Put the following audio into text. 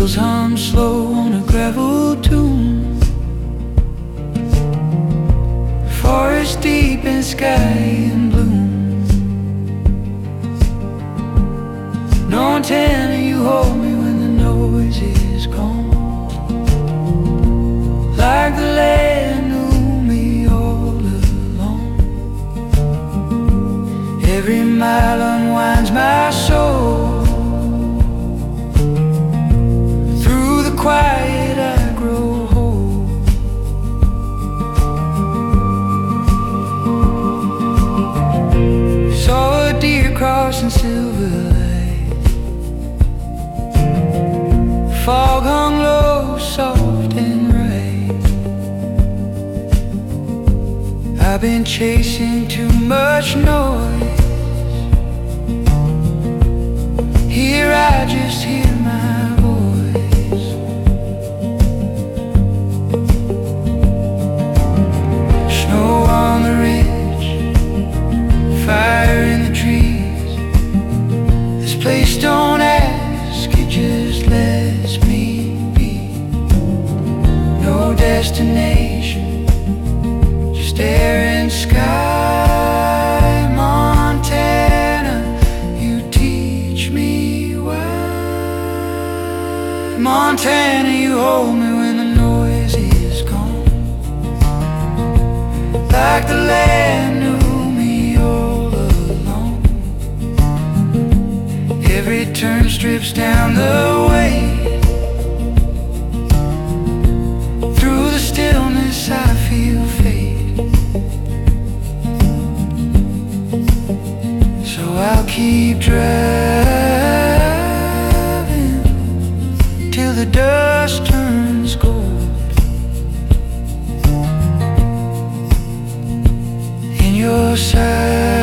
Wheels hum slow on a gravel tune. Forest deep and sky in bloom. No antenna, you hold me when the noise is gone. Like the land knew me all along. Every mile unwinds my soul. Through the quiet I grow whole. Saw a deer crossing Silver Lake. Fog hung low, soft and right. I've been chasing too much noise. Here I just hear my voice. Snow on the ridge, fire in the trees. This place don't ask, it just lets me be. No destination, just air and sky. Montana, you teach me why. Montana, you hold me when the noise is gone. Like the land knew me all along. Every turn strips down the way. Through the stillness I feel fate. So I'll keep driving till the dust turns gold. In your side